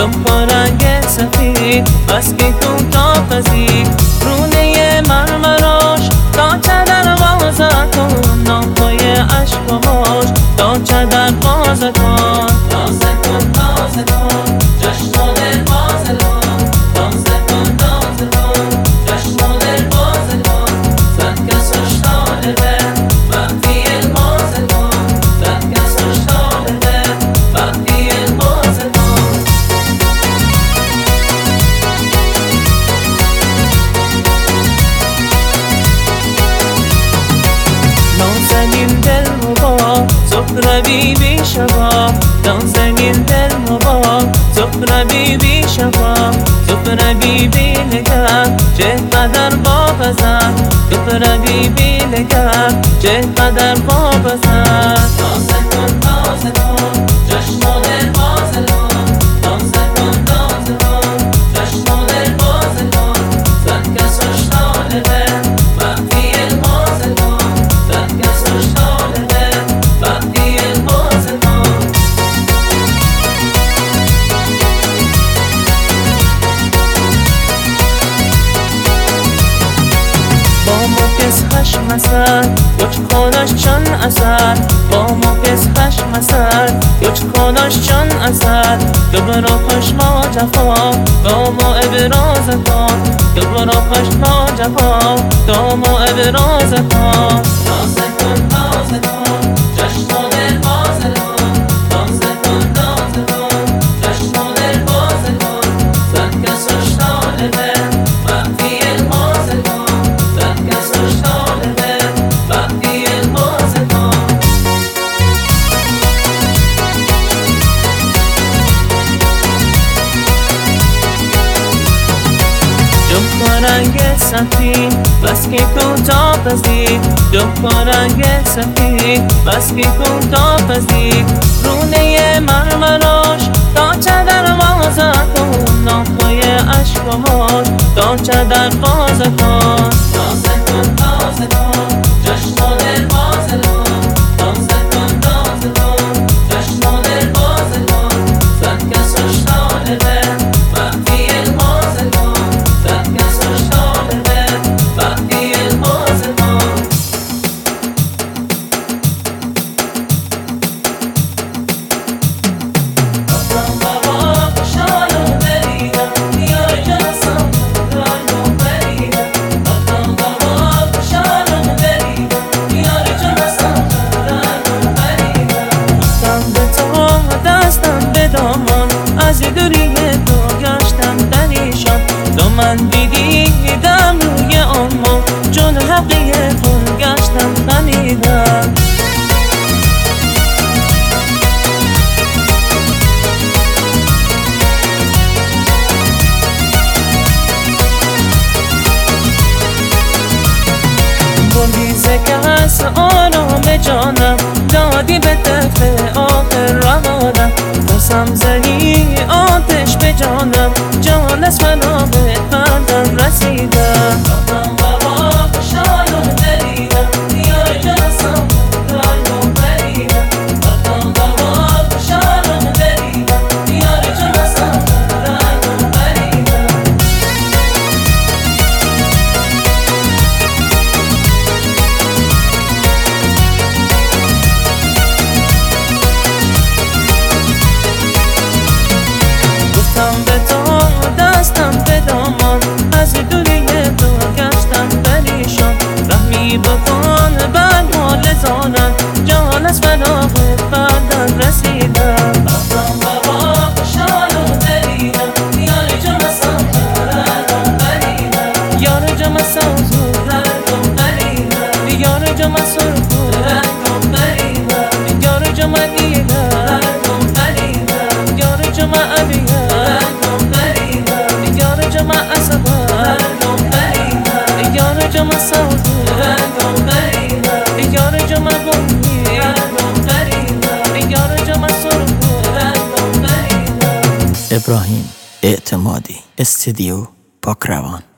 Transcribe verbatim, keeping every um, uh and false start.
جنب رنگ سفید بس که کوتاه پذیر رونه مرمراش تا چه دروازه کن نامهای عشق و هاش تا چه دروازه کن تازه کن تازه کن جشن و دل بازه کن تازه کن تازه کن جشن و دل بازه کن زد کسش طالبه وقتی المازه کن زد کسش طالبه وقتی المازه کن نازنین دل مبا زهره بی بی شبا نازنین دل مبا زهره بی بی شبا زهره بی بی نگر چه قدر بابزن زهره بی بی نگر چه قدر بابزن تازه کن تازه کن جشن و دل بازه کن تازه کن تازه کن جشن و دل بازه کن زد کسش طالبه وقتی المازه کن زد کسش طالبه وقتی المازه کن با ما کس خشم اثر یوچ خانش چون اثر با ما کس خشم اثر یوچ خانش چون اثر دوباره خوش ما جفا با ما ابراز کن دوباره خوش ما جفا با ما ابراز کن تازه کن تازه کن جشن و دل بازه کن تازه کن تازه کن جشن و دل بازه کن زد کسش طالبه وقتی المازه کن زد کسش طالبه وقتی المازه کن جنب رنگ سفید بس که کوتاه پذیر جنب رنگ سفید بس که کوتاه پذیر رونه مرمراش تا چه دروازه کن نامهای عشق و هاش تا چه دروازه کن تازه کن تازه کن جشن و دل بازه کن تازه کن تازه کن جشن و دل بازه کن زد کسش طالبه وقتی المازه کن زد کسش طالبه وقتی المازه کن رفتم بابا خوشحالم بریدم دیار جنسم رنگم بریدم رفتم بابا خوشحالم بریدم دیار جنسم رنگم بریدم گفتم به تو دستم به دامان از دوری تو گشتم پریشان تو من دیدم روی آما چون حقی تو گشتم خمیدم بولیزه که هست آرام جانم دادی به طرف آخر روانم بسم زدی آتش به جانم جان از فنا به قلبم رسیدم رفتم بابا خوشحالم بریدم دیار جنسم رنگم بریدم رفتم بابا خوشحالم بریدم دیار جنسم رنگم بریدم گفتم به تو دستم به دامان از دوری تو گشتم پریشان رحمی بکن بر حال زانم جان از فراغ بردن رسیدم رفتم بابا خوشحالم بریدم دیار جمعسم رنگم بریدم یار جمعسم زور رنگم بریدم دیار جمعسم رنگم بریدم یار جمع دیدم رنگم بریدم یار جمع عبیه رنگم بریدم یار جمع عصبه رنگم بریدم یار جمع سوزو رنگم بریدم یار جمع گونی رنگم بریدم یار جمع سرخو رنگم بریدم. ابراهیم اعتمادی، استودیو پاکروان.